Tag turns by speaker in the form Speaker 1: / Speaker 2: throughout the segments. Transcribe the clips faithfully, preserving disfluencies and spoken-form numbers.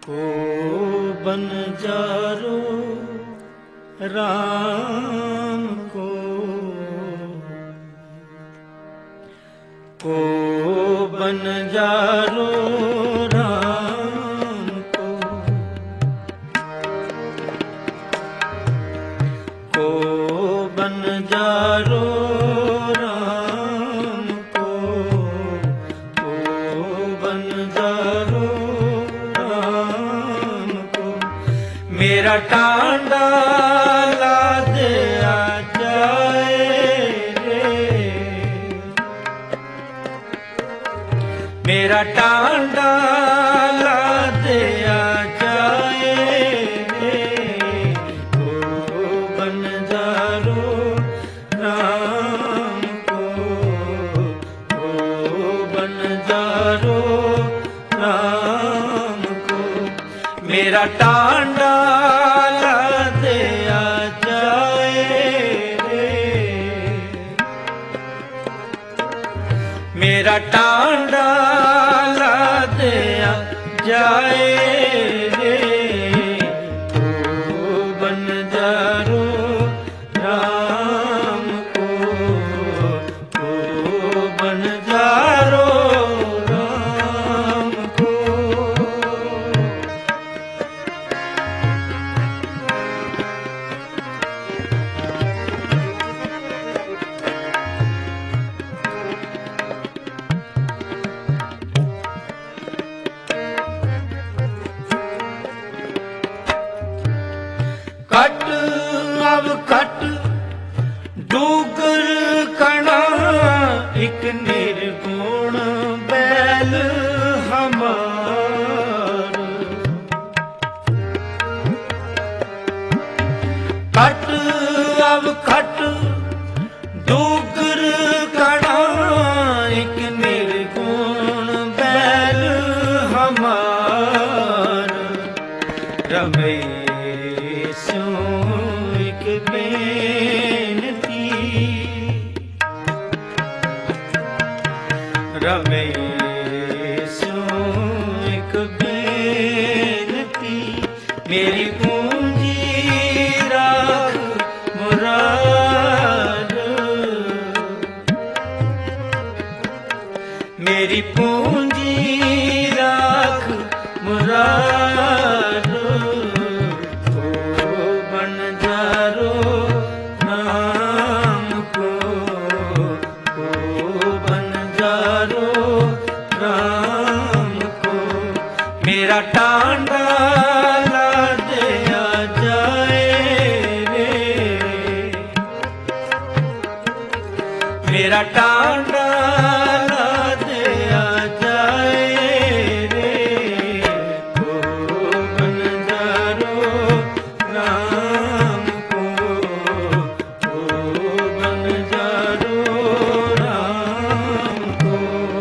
Speaker 1: को बनजारो राम को, को बनजारो राम को, को बनजारो राम को, को बनजारो राम को। मेरा टांडा ला दे आ जाए रे, मेरा टांडा ला दे आ जाए रे, को बनजारो राम को, को बनजारो राम को। मेरा टांडा ला दे आ जाए रे, मेरा टांडा ला दे आ जाए रे, को बनजारो राम को, को बनजारो राम को। कट अब कट डूगर कणा, एक निर्गुण बैल हमार। कट अब कट डूगर कणा, एक निर्गुण बैल हमार। रमैया एक बेनती, रमेशों एक बेनती, मेरी पूंजी राख मुराद, मेरी पूंजी राख मुराद। मेरा टांडा ला दे आ जाए रे, मेरा टांडा ला दे आ जाए रे, को बनजारो राम को, को बनजारो राम को।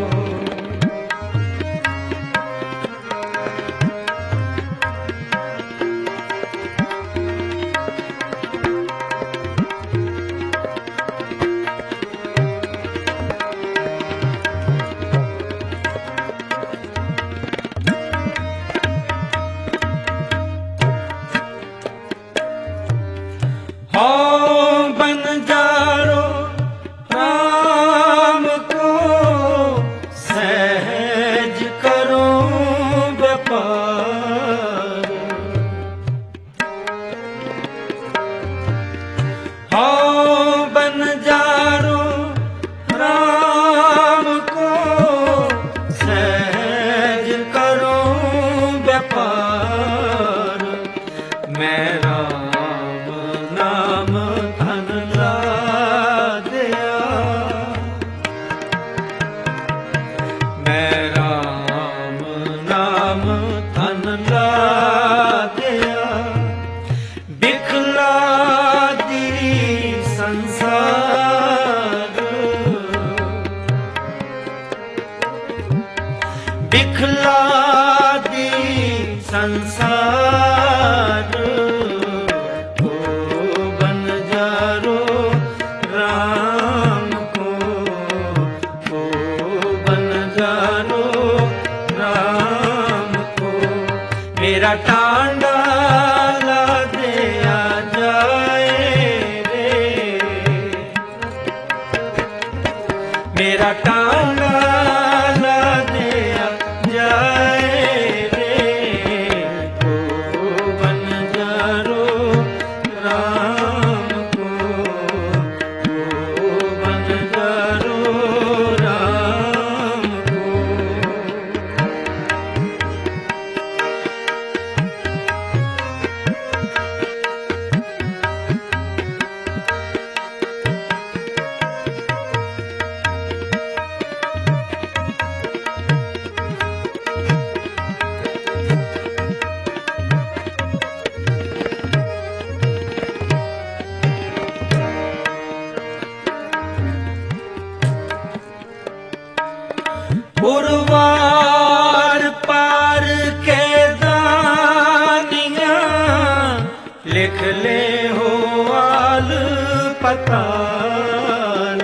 Speaker 1: हो बनजारो राम को, सहज करो व्यापार। हो बनजारो राम को, सहज करो व्यापार। मैं राम नाम धन ला दिया, मैं राम नाम धन ला दिया। बिखला दी संसार, बिखला दी संसार। को बनजारो राम को, को बनजारो राम को। मेरा टांडा ला दिया जाए रे, मेरा टांडा ला दिया जाए रे, ओ बंजारो राम को, ओ बंजारो राम को। पुरवार पार के दानियां लिख ले हो आल पताल,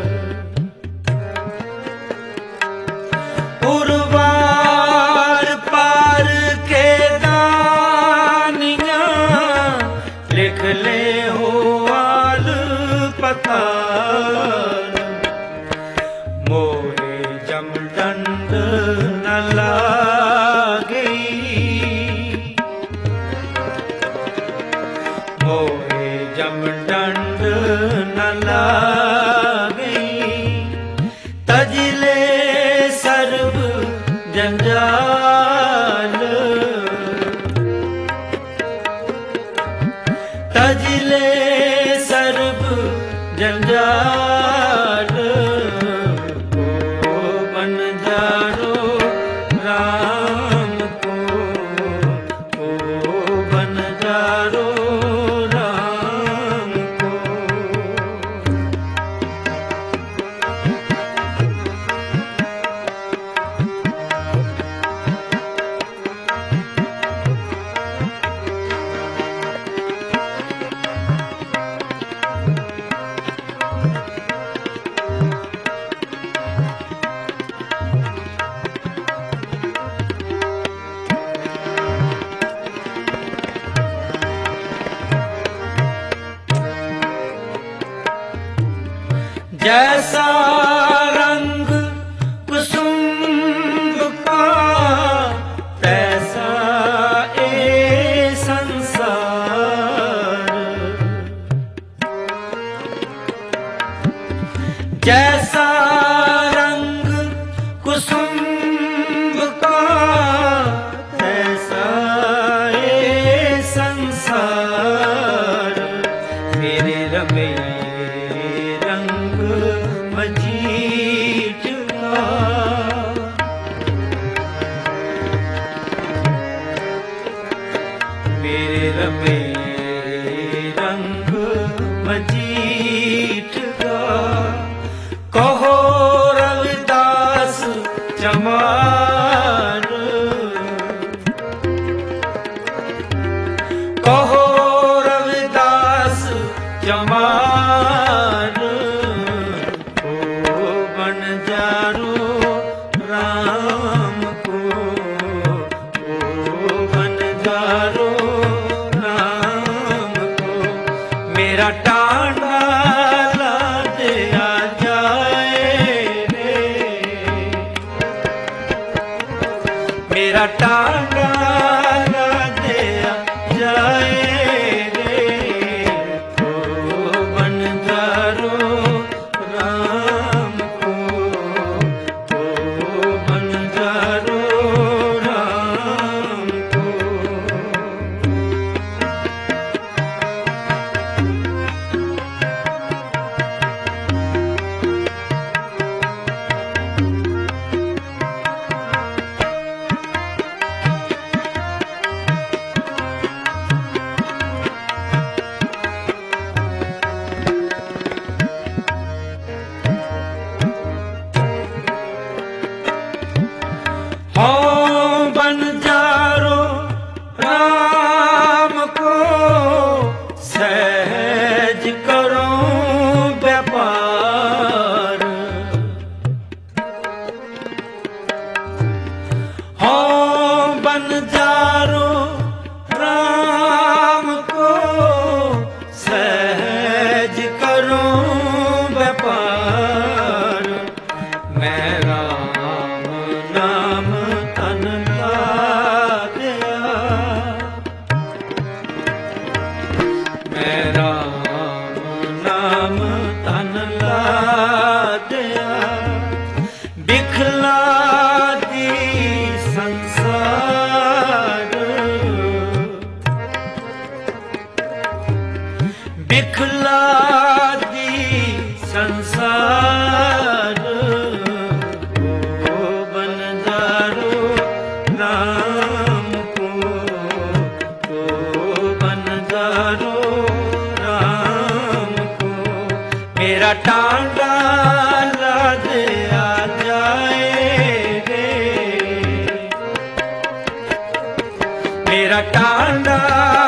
Speaker 1: पुरवार पार के दानियां लिख ले हो आल पताल। मोरे जमदंड न लागई, मोरे जमदंड न लागई, तजले सर्व जंजाल, तजले सर्व जंजाल, बंजारो राम को, ओ बंजारो राम को। जैसा रंग कुसुम का तैसा ए संसार, जैसा रंग कुसुम का तैसा ए संसार। मेरे रमे मजीठ का, मेरे रमे रंग मजीठ का। कहो रविदास चमार, कहो रविदास चमार, बंजारो राम को, ओ बंजारो राम जारो राम को सहज करूं व्यापार। मैं राम नाम तन लादया, मैं राम नाम तन लादया। बिखला दी संसार, बिखला दी संसार। ओ बनजारो राम को, ओ बनजारो राम को। मेरा टांगा लाद आ जाए रे, मेरा टांगा